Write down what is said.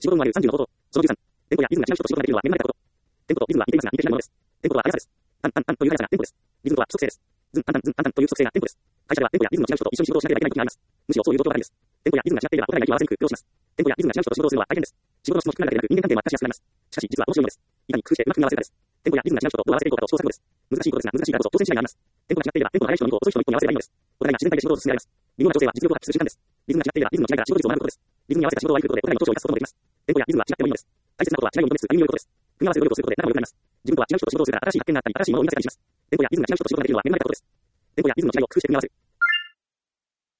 仕事のある30のこと。その13。店舗やビズが違う人と仕事ができるのは恵まれたこと。店舗とはビズムが似ていますが似ていないものです。店舗とは速さです。という速さが店舗です。リズムとは不足性です。という不足性が店舗です。会社では店舗やビズムの違う人と一緒に仕事をしなければいけない時があります。むしろそういう状況がないです。店舗やビズムが違っていればお互いが気を合わせにくく苦労します。店舗やビズムが違う人と仕事をするのは大変です。仕事の質も低くなるだけでなく人間関係も悪化しやすくなります。しかし実は面白いのです。いかに工夫してうまく組み合わせるかです。店舗やビズムが違う人とどう合わせていこうかと試行錯誤です。難しいことですが難しいからこそ当然違いがあります。店舗が違っていれば店舗の早い人の2個遅い人の1個に合わせればいいのです。お互いが自然体で仕事を進められます。微妙な調整は実力を発揮する時間です。リズムが違っていればリズムの違いが仕事率を学ぶことです。リズムに合わせた仕事を割り振ることでお互いの長所を生かすこともできます。店舗やビズムは違ってもいいのです。大切なことは違いを認めつつ歩み寄ることです。組み合わせる努力をすることで仲も良くなります。自分とは違う人と仕事をするから新しい発見があったり新しいものを生み出せたりします。店舗やビズムが違う人と仕事ができるのは恵まれたことです。店舗やビズムの違いを工夫して組み合わせる。